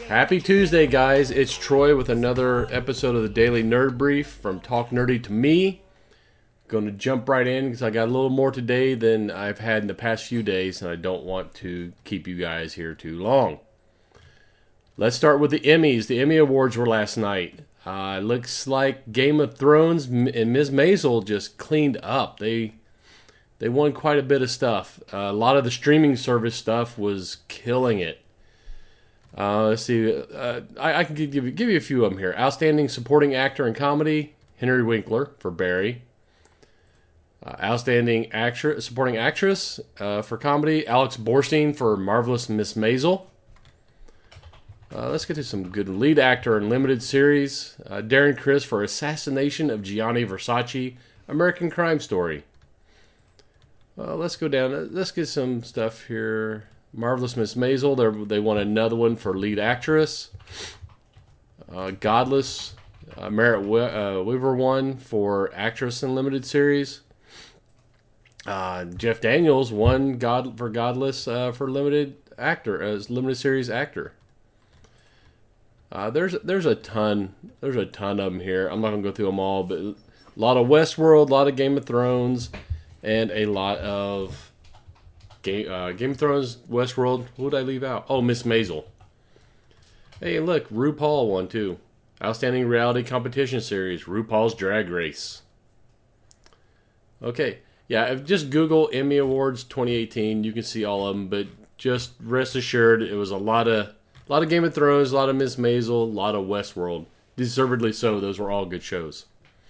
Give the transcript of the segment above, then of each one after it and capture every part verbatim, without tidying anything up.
Happy Tuesday, guys. It's Troy with another episode of the Daily Nerd Brief from Talk Nerdy to Me. Going to jump right in because I got a little more today than I've had in the past few days, and I don't want to keep you guys here too long. Let's start with the Emmys. The Emmy Awards were last night. Uh, looks like Game of Thrones and Miz Maisel just cleaned up. They they won quite a bit of stuff. Uh, a lot of the streaming service stuff was killing it. Uh, let's see. Uh, I, I can give you, give you a few of them here. Outstanding Supporting Actor in Comedy, Henry Winkler for Barry. Uh, outstanding actress, Supporting Actress uh, for Comedy, Alex Borstein for Marvelous Miss Maisel. Uh, let's get to some good lead actor in limited series. Uh, Darren Criss for Assassination of Gianni Versace, American Crime Story. Uh, let's go down. Let's get some stuff here. Marvelous Miss Maisel, they won another one for lead actress. Uh, Godless, uh, Merritt we- uh, Weaver won for actress in limited series. Uh, Jeff Daniels won God for Godless uh, for limited actor as limited series actor. Uh, there's there's a ton there's a ton of them here. I'm not gonna go through them all, but a lot of Westworld, a lot of Game of Thrones, and a lot of Game, uh, Game of Thrones, Westworld. Who did I leave out? Oh, Miss Maisel. Hey, look, RuPaul won too. Outstanding Reality Competition Series, RuPaul's Drag Race. Okay, yeah, just Google Emmy Awards twenty eighteen. You can see all of them, but just rest assured, it was a lot of, a lot of Game of Thrones, a lot of Miss Maisel, a lot of Westworld. Deservedly so. Those were all good shows.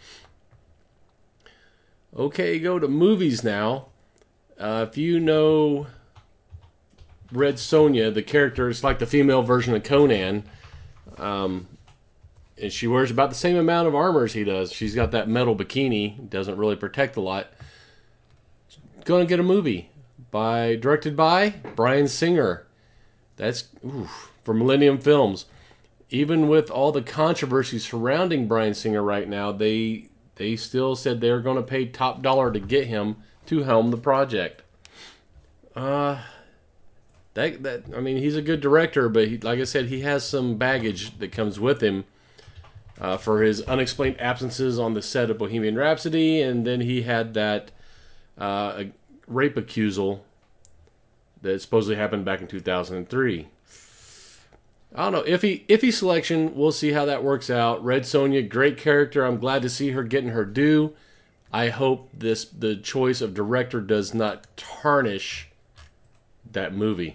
Okay, go to movies now. Uh, if you know Red Sonja, the character, is like the female version of Conan. Um, and she wears about the same amount of armor as he does. She's got that metal bikini. Doesn't really protect a lot. Going to get a movie by directed by Bryan Singer. That's oof, for Millennium Films. Even with all the controversy surrounding Bryan Singer right now, they they still said they're going to pay top dollar to get him to helm the project. Uh, that that I mean, he's a good director, but he, like I said, he has some baggage that comes with him uh, for his unexplained absences on the set of Bohemian Rhapsody, and then he had that uh, rape accusal that supposedly happened back in two thousand three. I don't know. Iffy, iffy selection. We'll see how that works out. Red Sonja, great character. I'm glad to see her getting her due. I hope this the choice of director does not tarnish that movie.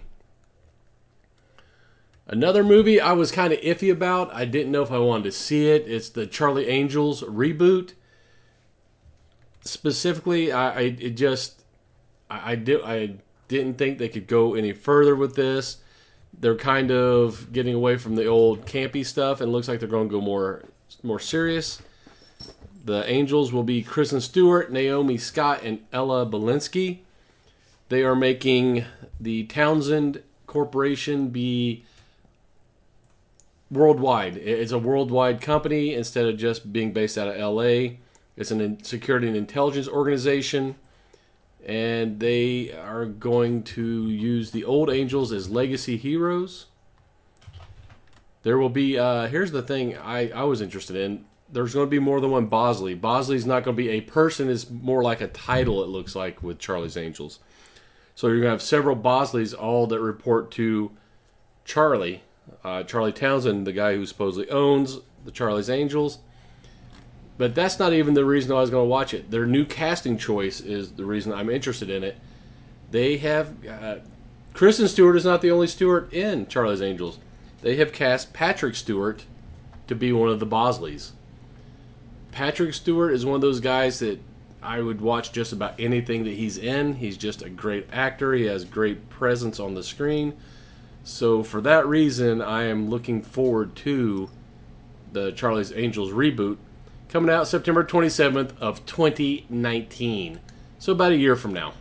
Another movie I was kind of iffy about. I didn't know if I wanted to see it. It's the Charlie Angels reboot. Specifically, I, I it just I, I did I didn't think they could go any further with this. They're kind of getting away from the old campy stuff, and looks like they're going to go more more serious. The Angels will be Kristen Stewart, Naomi Scott, and Ella Balinski. They are making the Townsend Corporation be worldwide. It's a worldwide company instead of just being based out of L A. It's a security and intelligence organization, and they are going to use the old Angels as legacy heroes. There will be, uh, here's the thing I, I was interested in. There's going to be more than one Bosley. Bosley's not going to be a person. It's more like a title, it looks like, with Charlie's Angels. So you're going to have several Bosleys, all that report to Charlie. Uh, Charlie Townsend, the guy who supposedly owns the Charlie's Angels. But that's not even the reason I was going to watch it. Their new casting choice is the reason I'm interested in it. They have... Uh, Kristen Stewart is not the only Stewart in Charlie's Angels. They have cast Patrick Stewart to be one of the Bosleys. Patrick Stewart is one of those guys that I would watch just about anything that he's in. He's just a great actor. He has great presence on the screen. So for that reason, I am looking forward to the Charlie's Angels reboot coming out September twenty-seventh of twenty nineteen. So about a year from now.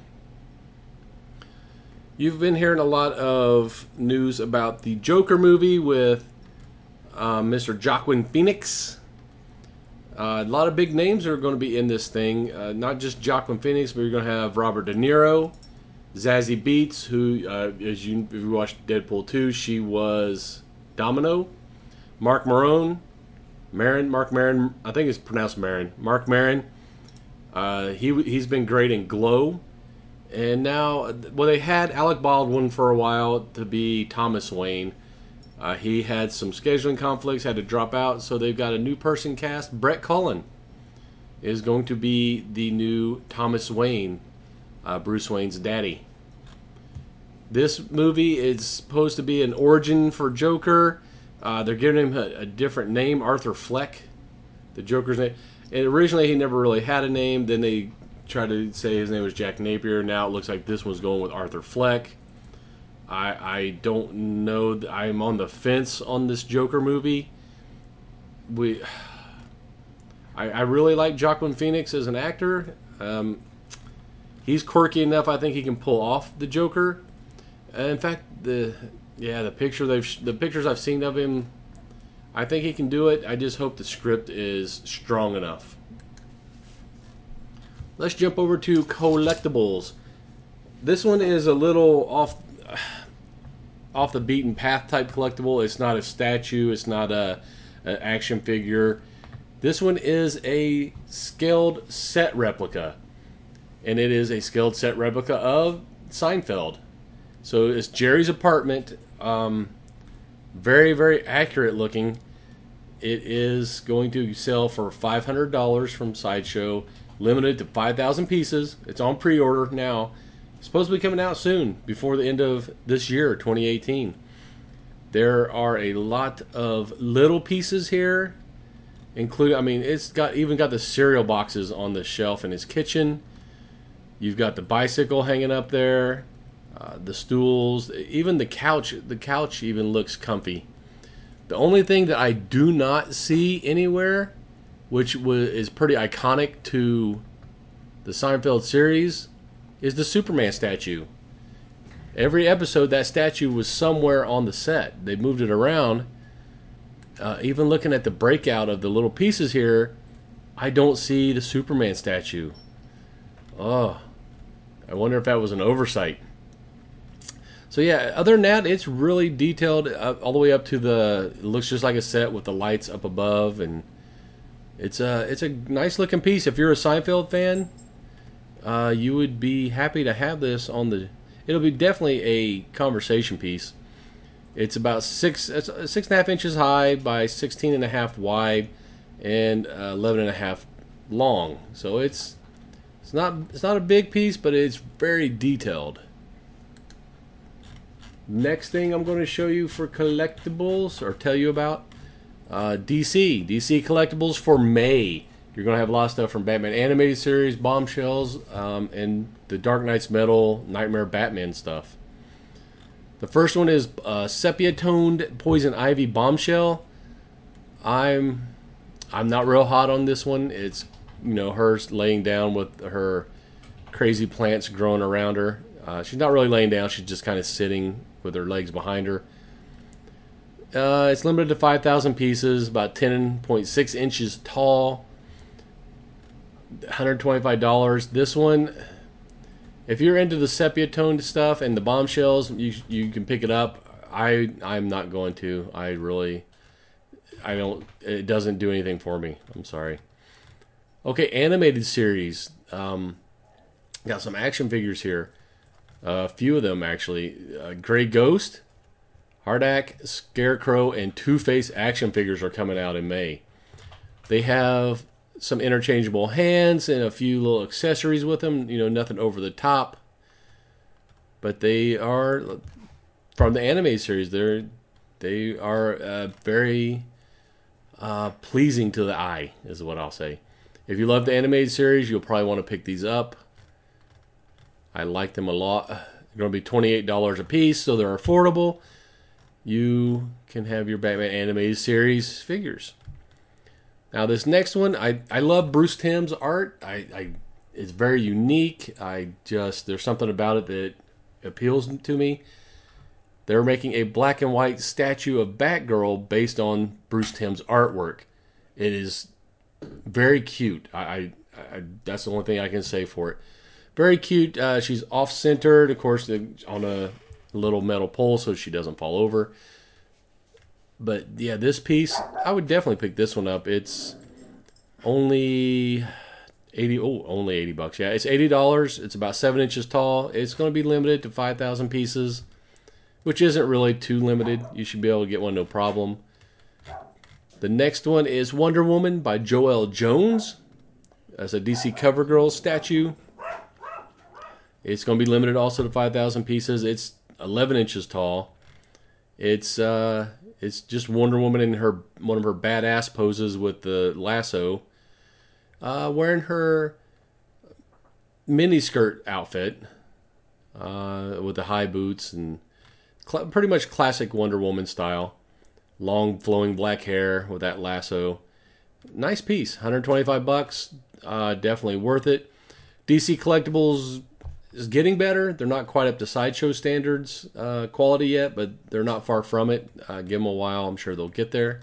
You've been hearing a lot of news about the Joker movie with uh, Mister Joaquin Phoenix. Uh, a lot of big names are going to be in this thing. Uh, not just Joaquin Phoenix, but you're going to have Robert De Niro, Zazie Beetz, who, uh, as you, if you watched Deadpool two, she was Domino, Mark Marone, Maron, Mark Maron, I think it's pronounced Maron. Mark Maron. Uh, he he's been great in Glow, and now well they had Alec Baldwin for a while to be Thomas Wayne. Uh, he had some scheduling conflicts, had to drop out, so they've got a new person cast. Brett Cullen is going to be the new Thomas Wayne, uh, Bruce Wayne's daddy. This movie is supposed to be an origin for Joker. Uh, they're giving him a, a different name, Arthur Fleck, the Joker's name. And originally he never really had a name. Then they tried to say his name was Jack Napier. Now it looks like this one's going with Arthur Fleck. I, I don't know. I'm on the fence on this Joker movie. We, I, I really like Joaquin Phoenix as an actor. Um, he's quirky enough. I think he can pull off the Joker. Uh, in fact, the yeah the picture they've the pictures I've seen of him, I think he can do it. I just hope the script is strong enough. Let's jump over to collectibles. This one is a little off off the beaten path type collectible. It's not a statue. It's not a an action figure. This one is a scaled set replica, and it is a scaled set replica of Seinfeld. So it's Jerry's apartment. Um, very very accurate looking. It is going to sell for five hundred dollars from Sideshow, limited to five thousand pieces. It's on pre-order now. It's supposed to be coming out soon, before the end of this year, twenty eighteen. There are a lot of little pieces here, including, I mean, it's got even got the cereal boxes on the shelf in his kitchen. You've got the bicycle hanging up there, uh, the stools, even the couch. The couch even looks comfy. The only thing that I do not see anywhere, which was, is pretty iconic to the Seinfeld series, is the Superman statue. Every episode, that statue was somewhere on the set. They moved it around. Uh, even looking at the breakout of the little pieces here, I don't see the Superman statue. Oh, I wonder if that was an oversight. So yeah, other than that, it's really detailed uh, all the way up to the. It looks just like a set with the lights up above, and it's a it's a nice looking piece. If you're a Seinfeld fan, uh, you would be happy to have this on the. It'll be definitely a conversation piece. It's about six it's six and a half inches high by sixteen and a half wide, and uh, eleven and a half long. So it's it's not it's not a big piece, but it's very detailed. Next thing I'm going to show you for collectibles, or tell you about, uh, D C. D C collectibles for May. You're going to have a lot of stuff from Batman Animated Series, Bombshells, um, and the Dark Knight's Metal, Nightmare Batman stuff. The first one is uh, sepia-toned Poison Ivy Bombshell. I'm I'm not real hot on this one. It's, you know, her laying down with her crazy plants growing around her. Uh, she's not really laying down. She's just kind of sitting with her legs behind her. Uh, it's limited to five thousand pieces, about ten point six inches tall. one hundred twenty-five dollars. This one, if you're into the sepia toned stuff and the bombshells, you you can pick it up. I I'm not going to. I really I don't. It doesn't do anything for me. I'm sorry. Okay, animated series. Um, got some action figures here. A few of them, actually. Uh, Grey Ghost, Hardak, Scarecrow, and Two-Face action figures are coming out in May. They have some interchangeable hands and a few little accessories with them. You know, nothing over the top. But they are, from the anime series, they're, they are uh, very uh, pleasing to the eye, is what I'll say. If you love the animated series, you'll probably want to pick these up. I like them a lot. They're going to be twenty-eight dollars a piece, so they're affordable. You can have your Batman animated series figures. Now, this next one, I, I love Bruce Timm's art. I, I It's very unique. I just, there's something about it that appeals to me. They're making a black and white statue of Batgirl based on Bruce Timm's artwork. It is very cute. I, I, I that's the only thing I can say for it. Very cute. Uh, she's off-centered, of course, on a little metal pole so she doesn't fall over. But yeah, this piece, I would definitely pick this one up. It's only eighty. Oh, only eighty bucks. Yeah, it's eighty dollars. It's about seven inches tall. It's going to be limited to five thousand pieces, which isn't really too limited. You should be able to get one no problem. The next one is Wonder Woman by Joelle Jones. As a D C CoverGirl statue. It's going to be limited also to five thousand pieces. It's eleven inches tall. It's uh, it's just Wonder Woman in her one of her badass poses with the lasso, uh, wearing her miniskirt outfit uh, with the high boots and cl- pretty much classic Wonder Woman style. Long flowing black hair with that lasso. Nice piece, one hundred twenty-five bucks. Uh, definitely worth it. D C Collectibles is getting better. They're not quite up to Sideshow standards uh, quality yet, but they're not far from it. Uh, give them a while. I'm sure they'll get there.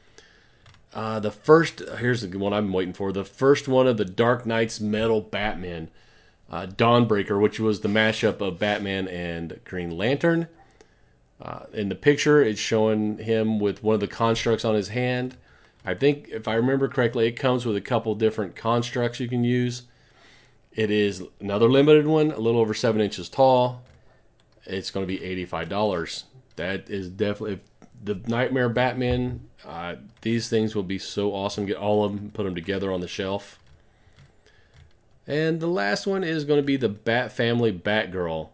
Uh, the first, here's the one I'm waiting for. The first one of the Dark Knight's Metal Batman. Uh, Dawnbreaker, which was the mashup of Batman and Green Lantern. Uh, in the picture, it's showing him with one of the constructs on his hand. I think, if I remember correctly, it comes with a couple different constructs you can use. It is another limited one, a little over seven inches tall. It's going to be eighty-five dollars. That is definitely the Nightmare Batman. Uh, these things will be so awesome. Get all of them, put them together on the shelf. And the last one is going to be the Bat Family Batgirl.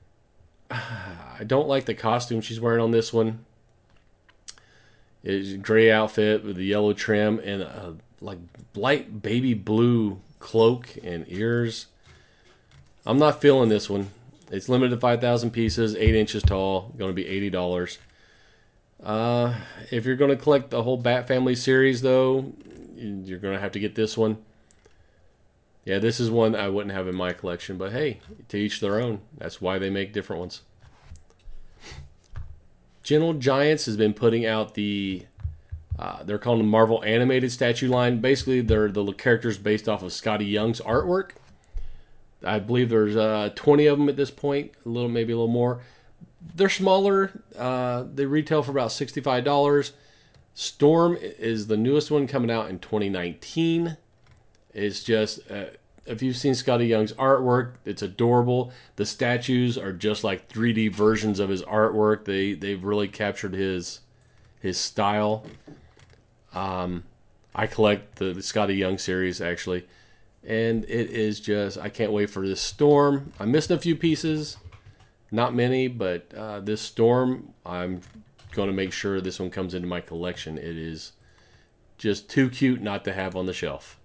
I don't like the costume she's wearing on this one. It's a gray outfit with the yellow trim and a like light baby blue cloak and ears. I'm not feeling this one. It's limited to five thousand pieces, eight inches tall, going to be eighty dollars. Uh, if you're going to collect the whole Bat Family series, though, you're going to have to get this one. Yeah, this is one I wouldn't have in my collection, but hey, to each their own. That's why they make different ones. Gentle Giants has been putting out the, uh, they're calling the Marvel Animated Statue line. Basically, they're the characters based off of Scotty Young's artwork. I believe there's uh, twenty of them at this point, a little, maybe a little more. They're smaller. Uh, they retail for about sixty-five dollars. Storm is the newest one coming out in twenty nineteen. It's just, uh, if you've seen Scotty Young's artwork, it's adorable. The statues are just like three D versions of his artwork. They they've really captured his his style. Um, I collect the, the Scotty Young series actually, and it is just I can't wait for this Storm. I'm missing a few pieces, not many, but uh, this Storm I'm going to make sure this one comes into my collection. It is just too cute not to have on the shelf.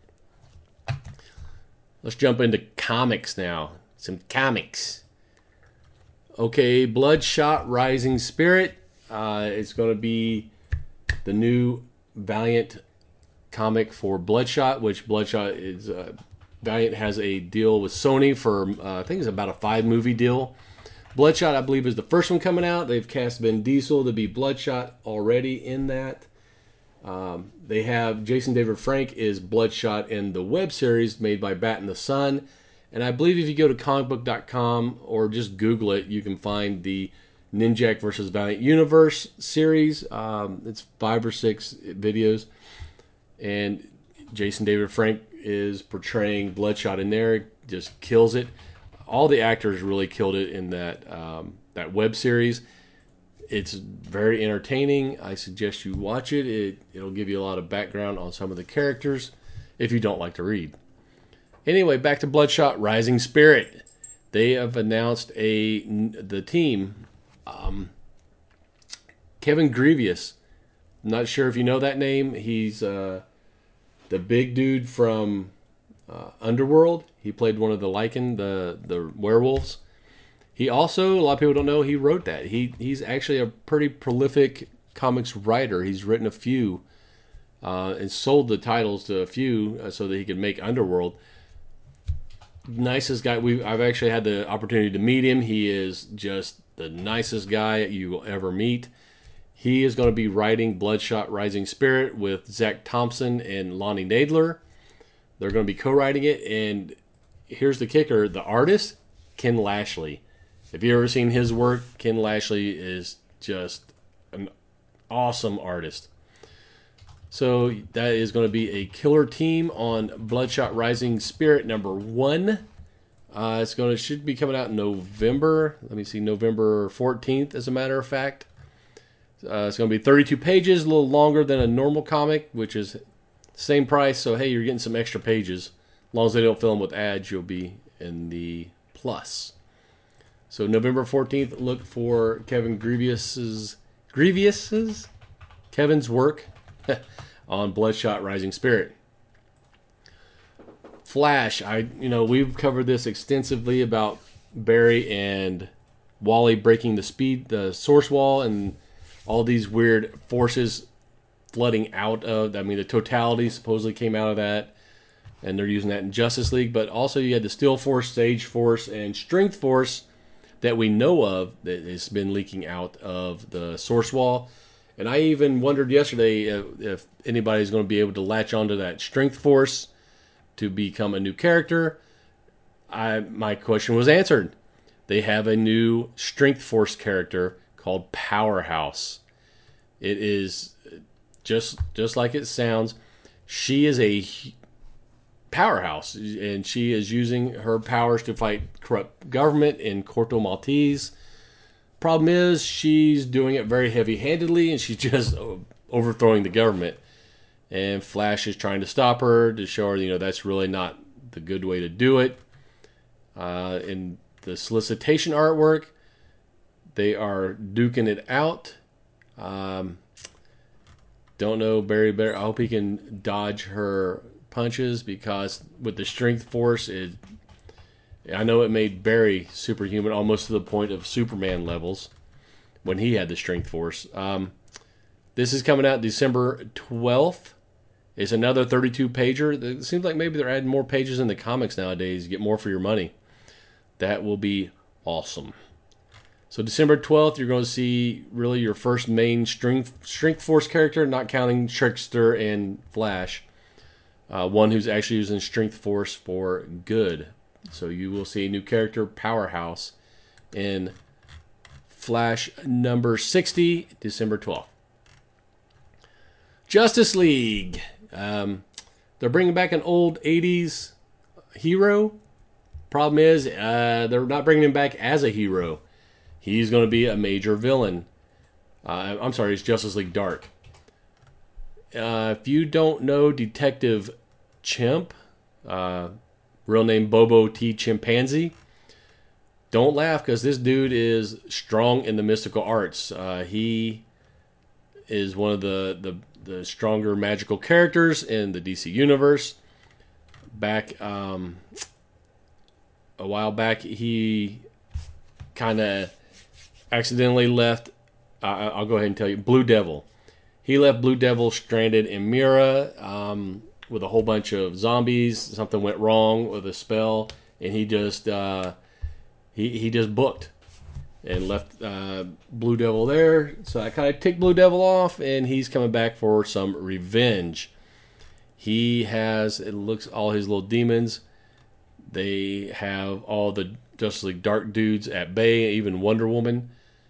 Let's jump into comics now. Some comics. Okay, Bloodshot Rising Spirit. Uh, it's going to be the new Valiant comic for Bloodshot, which Bloodshot is... Uh, Valiant has a deal with Sony for, uh, I think it's about a five movie deal. Bloodshot, I believe, is the first one coming out. They've cast Vin Diesel to be Bloodshot already in that. Um, they have Jason David Frank is Bloodshot in the web series made by Bat in the Sun. And I believe if you go to comic book dot com or just Google it, you can find the Ninjak versus Valiant Universe series. Um, it's five or six videos. And Jason David Frank is portraying Bloodshot in there. Just kills it. All the actors really killed it in that um, that web series. It's very entertaining. I suggest you watch it. it. It'll give you a lot of background on some of the characters if you don't like to read. Anyway, back to Bloodshot Rising Spirit. They have announced a the team. Um, Kevin Grievous. Not sure if you know that name. He's uh, the big dude from uh, Underworld. He played one of the Lycan, the, the werewolves. He also, a lot of people don't know, he wrote that. He He's actually a pretty prolific comics writer. He's written a few uh, and sold the titles to a few uh, so that he could make Underworld. Nicest guy. We I've actually had the opportunity to meet him. He is just the nicest guy you will ever meet. He is going to be writing Bloodshot Rising Spirit with Zach Thompson and Lonnie Nadler. They're going to be co-writing it, and here's the kicker. The artist, Ken Lashley. Have you ever seen his work? Ken Lashley is just an awesome artist. So that is going to be a killer team on Bloodshot Rising Spirit number one. Uh, it's going to should be coming out in November. Let me see, November fourteenth, as a matter of fact. Uh, it's going to be thirty-two pages, a little longer than a normal comic, which is same price. So hey, you're getting some extra pages. As long as they don't fill them with ads, you'll be in the plus. So November fourteenth, look for Kevin Grevious's Grevious's Kevin's work on Bloodshot Rising Spirit. Flash, I you know we've covered this extensively about Barry and Wally breaking the speed the source wall and all these weird forces flooding out of. I mean, the totality supposedly came out of that, and they're using that in Justice League. But also, you had the Steel Force, Sage Force, and Strength Force that we know of that has been leaking out of the source wall. And I even wondered yesterday if, if anybody's going to be able to latch onto that Strength Force to become a new character. I my question was answered. They have a new Strength Force character called Powerhouse. It is just just like it sounds. She is a powerhouse, and she is using her powers to fight corrupt government in Corto Maltese. Problem is, she's doing it very heavy-handedly, and she's just overthrowing the government. And Flash is trying to stop her to show her, you know, that's really not the good way to do it. Uh, in the solicitation artwork, they are duking it out. Um, don't know Barry Bear. I hope he can dodge her punches, because with the Strength Force, it, I know it made Barry superhuman almost to the point of Superman levels when he had the Strength Force. Um, this is coming out December twelfth. It's another thirty-two pager. It seems like maybe they're adding more pages in the comics nowadays. You get more for your money. That will be awesome. So December twelfth, you're going to see really your first main Strength, strength Force character, not counting Trickster and Flash. Uh, one who's actually using Strength Force for good. So you will see a new character, Powerhouse, in Flash number sixty, December twelfth. Justice League. Um, they're bringing back an old eighties hero. Problem is, uh, they're not bringing him back as a hero. He's going to be a major villain. Uh, I'm sorry, it's Justice League Dark. Uh, if you don't know Detective Chimp, uh, real name Bobo T. Chimpanzee, don't laugh, because this dude is strong in the mystical arts. Uh, he is one of the, the, the stronger magical characters in the D C universe. Back um, a while back, he kind of accidentally left, uh, I'll go ahead and tell you, Blue Devil. He left Blue Devil stranded in Mira um, with a whole bunch of zombies. Something went wrong with a spell, and he just uh, he he just booked and left uh, Blue Devil there. So I kind of ticked Blue Devil off, and he's coming back for some revenge. He has, it looks, all his little demons. They have all the Justice League Dark dudes at bay, even Wonder Woman.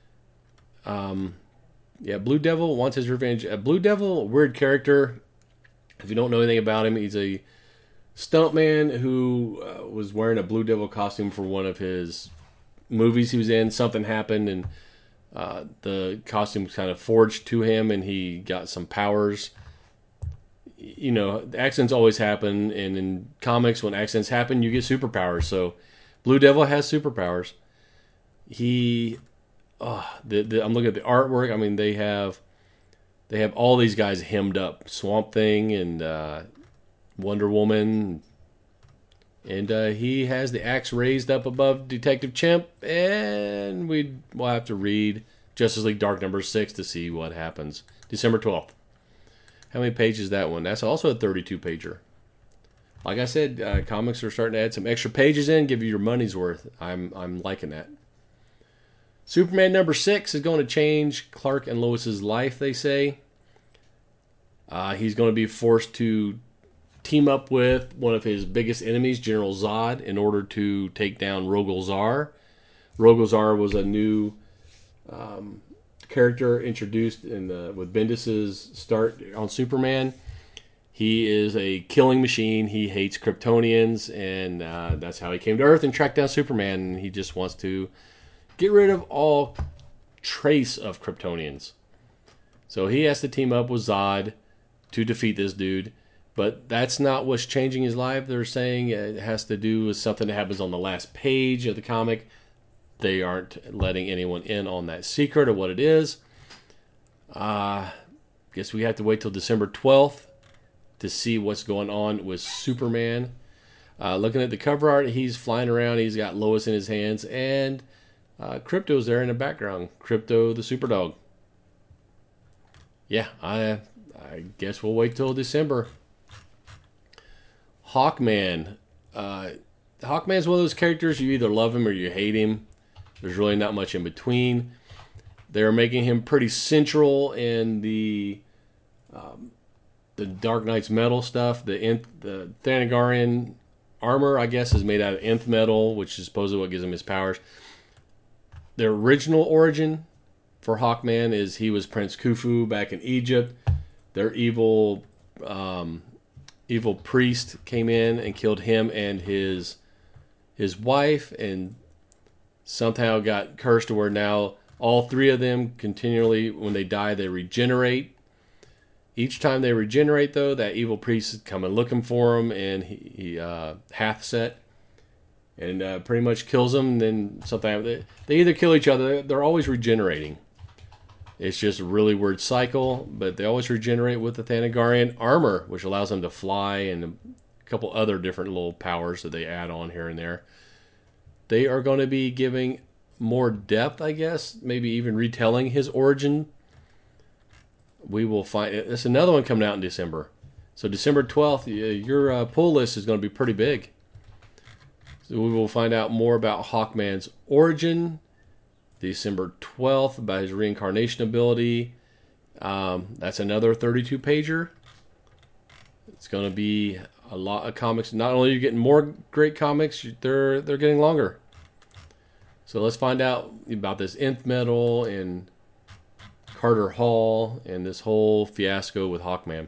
Um, yeah, Blue Devil wants his revenge. Uh, Blue Devil, weird character. If you don't know anything about him, he's a stuntman who uh, was wearing a Blue Devil costume for one of his movies he was in. Something happened, and uh, the costume kind of forged to him, and he got some powers. You know, accidents always happen, and in comics, when accidents happen, you get superpowers. So, Blue Devil has superpowers. He, oh, the, the, I'm looking at the artwork. I mean, they have, they have all these guys hemmed up: Swamp Thing and uh, Wonder Woman, and uh, he has the axe raised up above Detective Chimp, and we will have to read Justice League Dark number six to see what happens. December twelfth. How many pages is that one? That's also a thirty-two pager. Like I said, uh, comics are starting to add some extra pages in, give you your money's worth. I'm I'm liking that. Superman number six is going to change Clark and Lois's life, they say. Uh, he's going to be forced to team up with one of his biggest enemies, General Zod, in order to take down Rogol Zaar. Rogol Zaar was a new um, character introduced in the, with Bendis's start on Superman. He is a killing machine. He hates Kryptonians, and uh, that's how he came to Earth and tracked down Superman. And he just wants to get rid of all trace of Kryptonians. So he has to team up with Zod to defeat this dude. But that's not what's changing his life. They're saying it has to do with something that happens on the last page of the comic. They aren't letting anyone in on that secret of what it is. Uh, guess we have to wait till December twelfth to see what's going on with Superman. Uh, looking at the cover art, he's flying around. He's got Lois in his hands, and uh, Krypto's there in the background. Krypto, the super dog. Yeah, I I guess we'll wait till December. Hawkman. Uh, Hawkman's one of those characters, you either love him or you hate him. There's really not much in between. They're making him pretty central in the um, the Dark Knight's metal stuff. The nth, the Thanagarian armor, I guess, is made out of nth metal, which is supposedly what gives him his powers. The original origin for Hawkman is he was Prince Khufu back in Egypt. Their evil um, evil priest came in and killed him and his his wife, and somehow got cursed to where now all three of them continually, when they die, they regenerate. Each time they regenerate, though, that evil priest is coming looking for him, and he, he uh, hath set and uh, pretty much kills them. And then something they, they either kill each other. They're always regenerating. It's just a really weird cycle, but they always regenerate with the Thanagarian armor, which allows them to fly, and a couple other different little powers that they add on here and there. They are going to be giving more depth, I guess, maybe even retelling his origin. We will find. There's another one coming out in December. So December twelfth, your uh, pull list is going to be pretty big. So we will find out more about Hawkman's origin. December twelfth, about his reincarnation ability. Um, that's another thirty-two pager. It's going to be a lot of comics. Not only are you getting more great comics, they're they're getting longer. So let's find out about this nth metal and Carter Hall and this whole fiasco with Hawkman.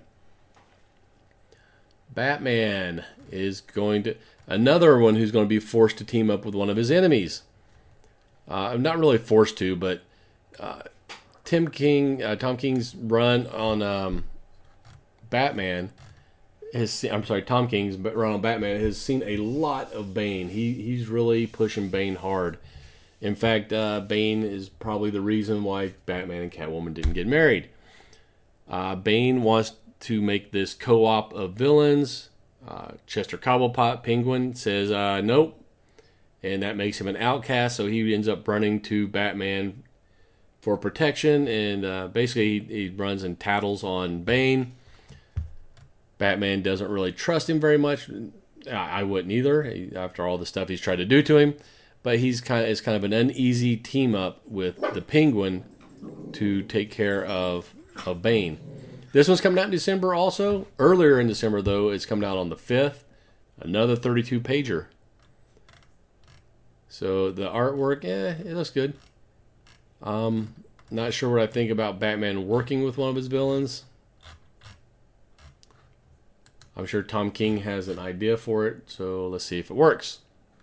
Batman is going to another one who's going to be forced to team up with one of his enemies. Uh, I'm not really forced to, but uh, Tim King, uh, Tom King's run on um, Batman. His, I'm sorry, Tom King's run on Batman has seen a lot of Bane. He he's really pushing Bane hard. In fact, uh, Bane is probably the reason why Batman and Catwoman didn't get married. Uh, Bane wants to make this co-op of villains. Uh, Chester Cobblepot, Penguin, says uh, nope. And that makes him an outcast, so he ends up running to Batman for protection. And uh, basically, he, he runs and tattles on Bane. Batman doesn't really trust him very much. I, I wouldn't either, after all the stuff he's tried to do to him. But he's kind of, it's kind of an uneasy team up with the Penguin to take care of, of Bane. This one's coming out in December also. Earlier in December, though, it's coming out on the fifth. Another thirty-two pager. So the artwork, eh, it looks good. Um, not sure what I think about Batman working with one of his villains. I'm sure Tom King has an idea for it, so let's see if it works.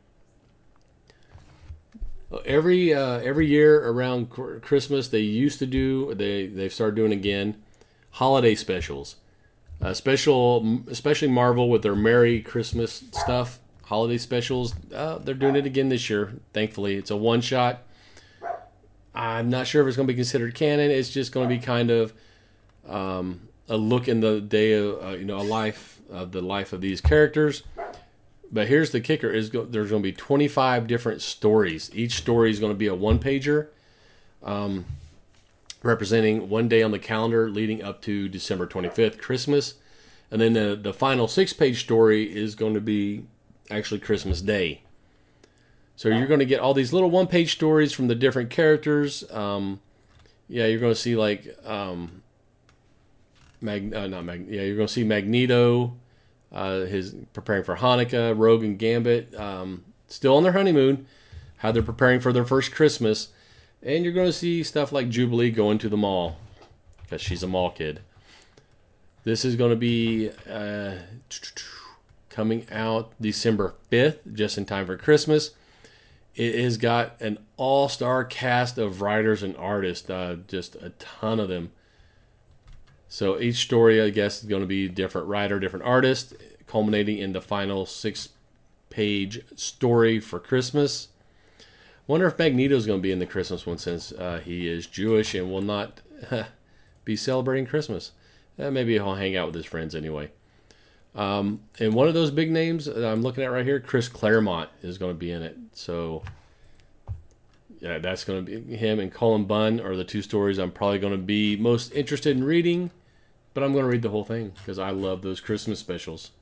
Every uh, every year around Christmas, they used to do, they, they've started doing again, holiday specials. Uh, special, especially Marvel with their Merry Christmas stuff, holiday specials. Uh, they're doing it again this year, thankfully. It's a one-shot. I'm not sure if it's going to be considered canon. It's just going to be kind of um, a look in the day of, uh, you know, a life of the life of these characters. But here's the kicker: is go, there's going to be twenty-five different stories. Each story is going to be a one-pager, um, representing one day on the calendar leading up to December twenty-fifth, Christmas. And then the, the final six-page story is going to be actually Christmas Day. So you're going to get all these little one-page stories from the different characters. Um, yeah, you're going to see like, um, Mag, uh, not Mag, yeah, you're going to see Magneto. Uh, his preparing for Hanukkah, Rogue and Gambit, um, still on their honeymoon, how they're preparing for their first Christmas. And you're going to see stuff like Jubilee going to the mall because she's a mall kid. This is going to be uh, coming out December fifth, just in time for Christmas. It has got an all-star cast of writers and artists, uh, just a ton of them. So each story, I guess, is going to be different writer, different artist, culminating in the final six-page story for Christmas. Wonder if Magneto's going to be in the Christmas one since uh, he is Jewish and will not be celebrating Christmas. Uh, maybe he'll hang out with his friends anyway. Um, and one of those big names that I'm looking at right here, Chris Claremont, is going to be in it. So, yeah, that's going to be him. And Cullen Bunn are the two stories I'm probably going to be most interested in reading. But I'm going to read the whole thing because I love those Christmas specials.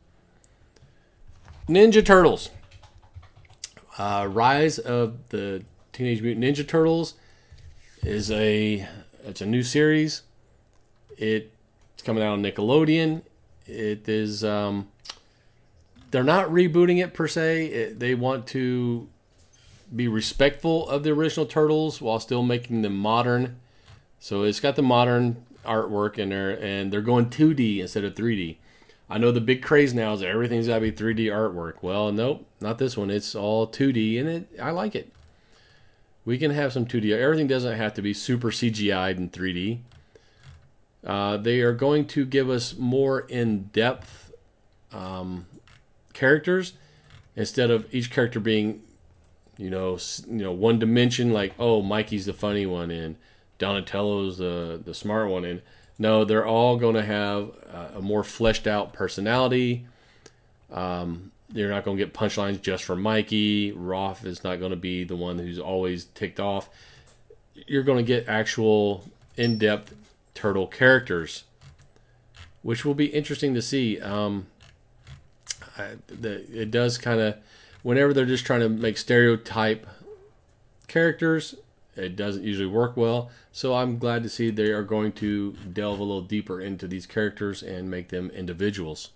Ninja Turtles. Uh, Rise of the Teenage Mutant Ninja Turtles is a it's a new series. It's coming out on Nickelodeon. It is um, they're not rebooting it per se. It, they want to be respectful of the original Turtles while still making them modern. So it's got the modern artwork in there, and they're going two D instead of three D. I know the big craze now is that everything's got to be three D artwork. Well, nope, not this one. It's all two D, and it I like it. We can have some two D. Everything doesn't have to be super C G I'd and three D. Uh, they are going to give us more in-depth um, characters instead of each character being, you know, you know, one dimension. Like, oh, Mikey's the funny one, and Donatello's the the smart one, and no, they're all going to have a more fleshed out personality. Um, you're not going to get punchlines just for Mikey. Rolf is not going to be the one who's always ticked off. You're going to get actual in-depth turtle characters, which will be interesting to see. Um, I, the, it does kind of, whenever they're just trying to make stereotype characters, it doesn't usually work well. So I'm glad to see they are going to delve a little deeper into these characters and make them individuals.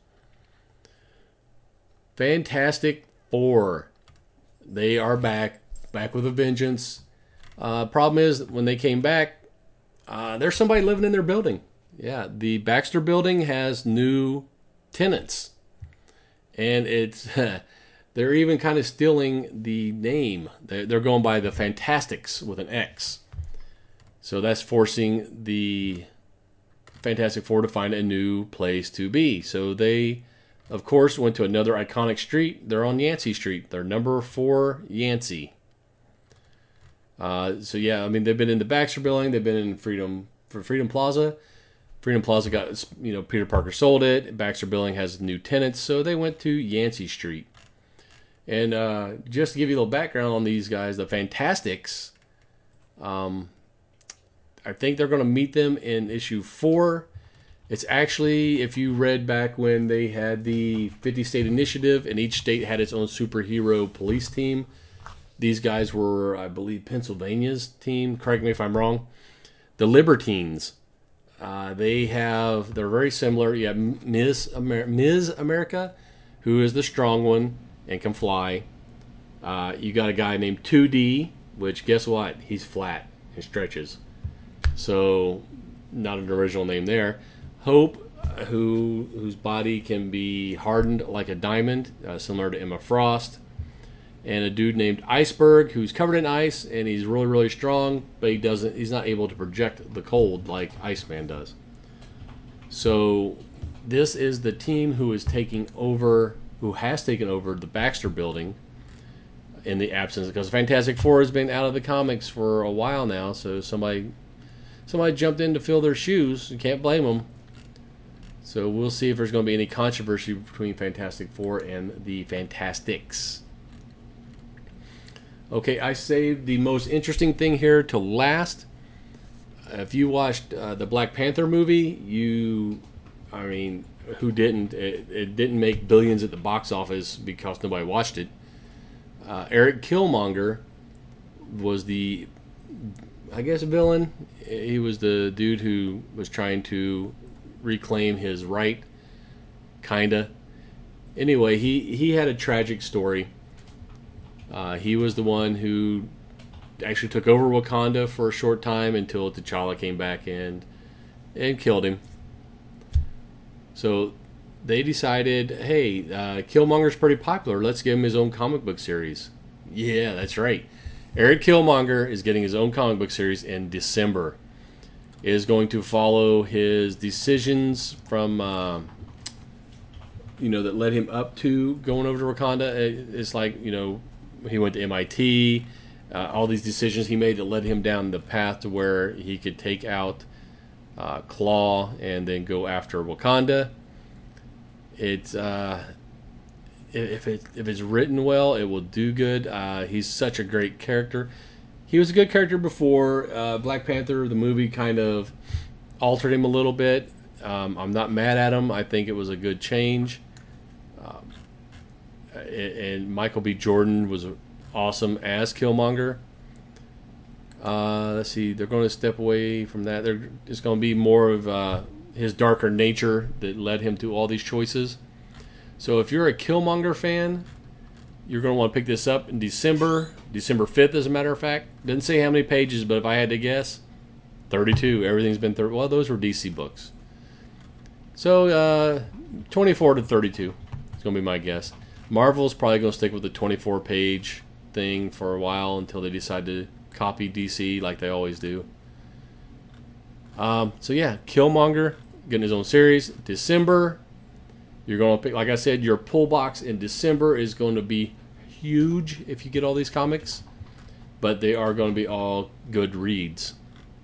Fantastic Four. They are back. Back with a vengeance. Uh, problem is, when they came back, uh, there's somebody living in their building. Yeah, the Baxter building has new tenants. And it's... They're even kind of stealing the name. They're going by the Fantastics with an X. So that's forcing the Fantastic Four to find a new place to be. So they, of course, went to another iconic street. They're on Yancey Street. They're number four Yancey. Uh, so yeah, I mean, they've been in the Baxter Building. They've been in Freedom for Freedom Plaza. Freedom Plaza got, you know, Peter Parker sold it. Baxter Building has new tenants, so they went to Yancey Street. And uh, just to give you a little background on these guys, the Fantastics, um, I think they're going to meet them in issue four. It's actually, if you read back when they had the fifty-state initiative and each state had its own superhero police team, these guys were, I believe, Pennsylvania's team. Correct me if I'm wrong. The Libertines, uh, they have, they're very similar. You have Miz Amer- Miz America, who is the strong one and can fly. Uh, you got a guy named two D, which guess what? He's flat and stretches. So, not an original name there. Hope, who whose body can be hardened like a diamond, uh, similar to Emma Frost. And a dude named Iceberg, who's covered in ice, and he's really, really strong, but he doesn't. He's not able to project the cold like Iceman does. So, this is the team who is taking over, who has taken over the Baxter Building in the absence, because Fantastic Four has been out of the comics for a while now. So somebody, somebody jumped in to fill their shoes. You can't blame them. So we'll see if there's going to be any controversy between Fantastic Four and the Fantastics. Okay, I saved the most interesting thing here to last. If you watched uh, the Black Panther movie, you, I mean, who didn't? It, it didn't make billions at the box office because nobody watched it. Uh, Eric Killmonger was the, I guess, villain. He was the dude who was trying to reclaim his right, kinda. Anyway, he, he had a tragic story. Uh, he was the one who actually took over Wakanda for a short time until T'Challa came back in and killed him. So they decided, hey, uh, Killmonger's pretty popular. Let's give him his own comic book series. Yeah, that's right. Eric Killmonger is getting his own comic book series in December. It is going to follow his decisions from, uh, you know, that led him up to going over to Wakanda. It's like, you know, he went to M I T. Uh, all these decisions he made that led him down the path to where he could take out uh, Claw and then go after Wakanda. It's uh, if it if it's written well, it will do good. Uh, he's such a great character. He was a good character before. uh, Black Panther, the movie, kind of altered him a little bit. Um, I'm not mad at him. I think it was a good change. Um, and Michael B. Jordan was awesome as Killmonger. Uh, let's see, they're going to step away from that. They're, it's going to be more of uh, his darker nature that led him to all these choices. So if you're a Killmonger fan, you're going to want to pick this up in December, December fifth, as a matter of fact. Didn't say how many pages, but if I had to guess, thirty-two. Everything's been thirty. Well, those were D C books. So uh, twenty-four to thirty-two is going to be my guess. Marvel's probably going to stick with the twenty-four page thing for a while until they decide to copy D C like they always do. Um, so yeah, Killmonger getting his own series. December, you're going to pick, like I said, your pull box in December is going to be huge if you get all these comics, but they are going to be all good reads.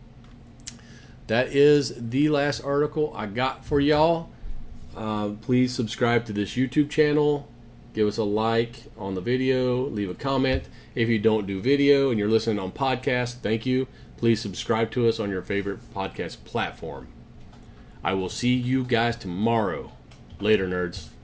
That is the last article I got for y'all. Uh, please subscribe to this YouTube channel. Give us a like on the video. Leave a comment. If you don't do video and you're listening on podcast, thank you. Please subscribe to us on your favorite podcast platform. I will see you guys tomorrow. Later, nerds.